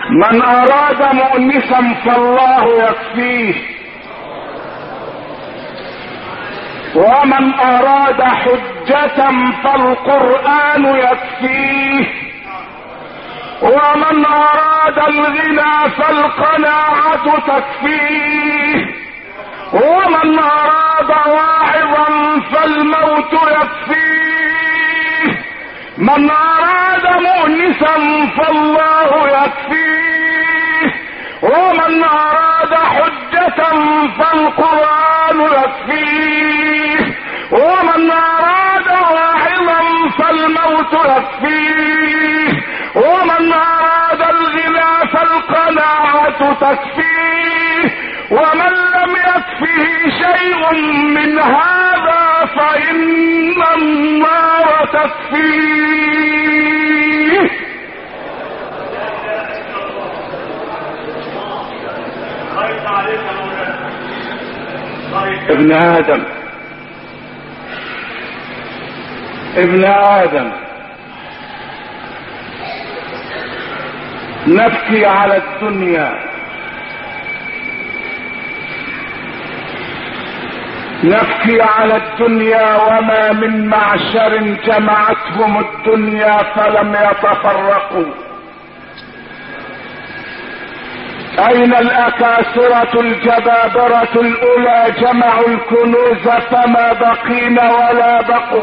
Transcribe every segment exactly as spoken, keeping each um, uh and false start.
من اراد مؤنسا فالله يكفيه، ومن اراد حجة فالقرآن يكفيه، ومن اراد الغنى فالقناعة تكفيه، ومن اراد واعظا فالموت يكفيه، من اراد مؤنسا فالله يكفيه، ومن اراد حجة فالقرآن يكفيه، ومن اراد واعظا فالموت يكفيه، ومن اراد الغنى فالقناعة تكفيه، ومن لم يكفه شيء من هذا فإن النار تكفيه. ابن آدم ابن آدم نبكي على الدنيا، نبكي على الدنيا وما من معشر جمعتهم الدنيا فلم يتفرقوا. اين الاكاسرة الجبابرة الاولى جمعوا الكنوز فما بقين ولا بقوا؟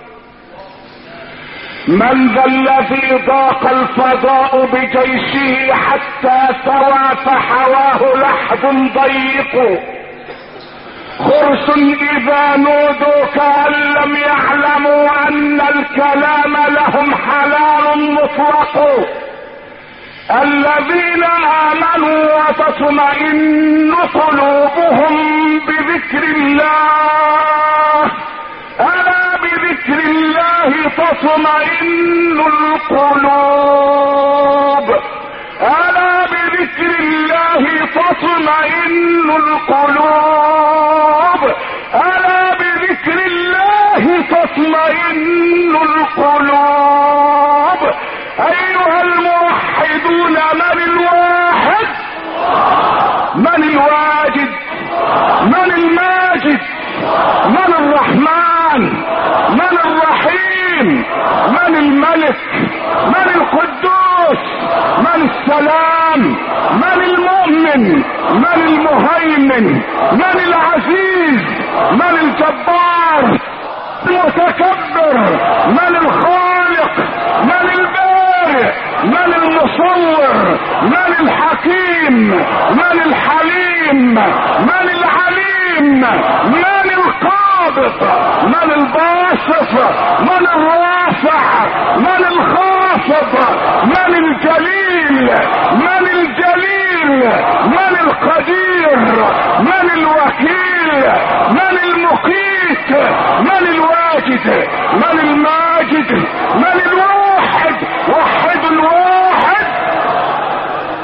من ذا الذي ضاق الفضاء بجيشه حتى سوى فحواه لحظ ضيق؟ خرس اذا نودوا كأن لم يعلموا ان الكلام لهم حلال مطلق. الذين امنوا وتطمئن قلوبهم بذكر الله، الا بذكر الله تطمئن القلوب، الا بذكر الله تطمئن القلوب، الا بذكر الله تطمئن القلوب. ايها الموحدون، من الواحد؟ من الواجد؟ من الماجد؟ من الرحمن؟ من الرحيم؟ من الملك؟ من القدوس؟ من السلام؟ من المؤمن؟ من المهيمن؟ من العزيز؟ من الجبار؟ المتكبر؟ من الخالق؟ من البارئ؟ من المصور؟ من الحكيم؟ من الحليم؟ من العليم؟ من القابض؟ من الباسط؟ من الرافع؟ من الخافض؟ من الجليل؟ من الجليل؟ من القدير؟ من الوكيل؟ من المقيت؟ من الواجد؟ من الماجد؟ من